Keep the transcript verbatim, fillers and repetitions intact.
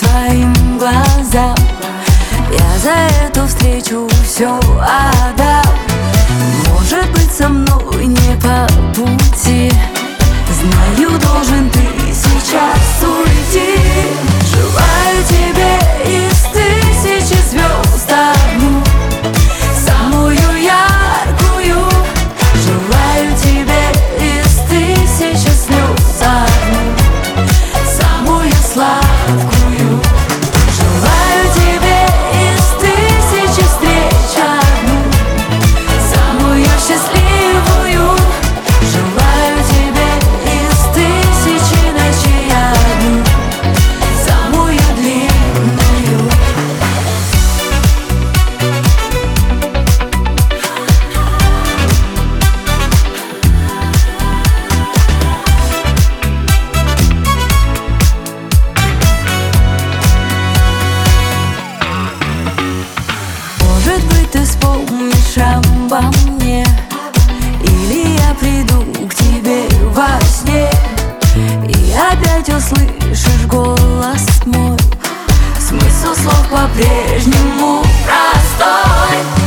своим глазам. Я за эту встречу все отдам. Может быть, со мной не по пути. Знаю, должен ты сейчас уйти. Желаю тебе из тысячи звезд одну, самую яркую. Желаю тебе из тысячи слез одну, самую сладкую. Желаю тебе из тысячи встреч одну, самую счастливую. Желаю тебе из тысячи ночей одну, самую длинную. Может быть, ты вспомнишь обо мне, или я приду к тебе во сне, и опять услышишь голос мой. Смысл слов по-прежнему простой.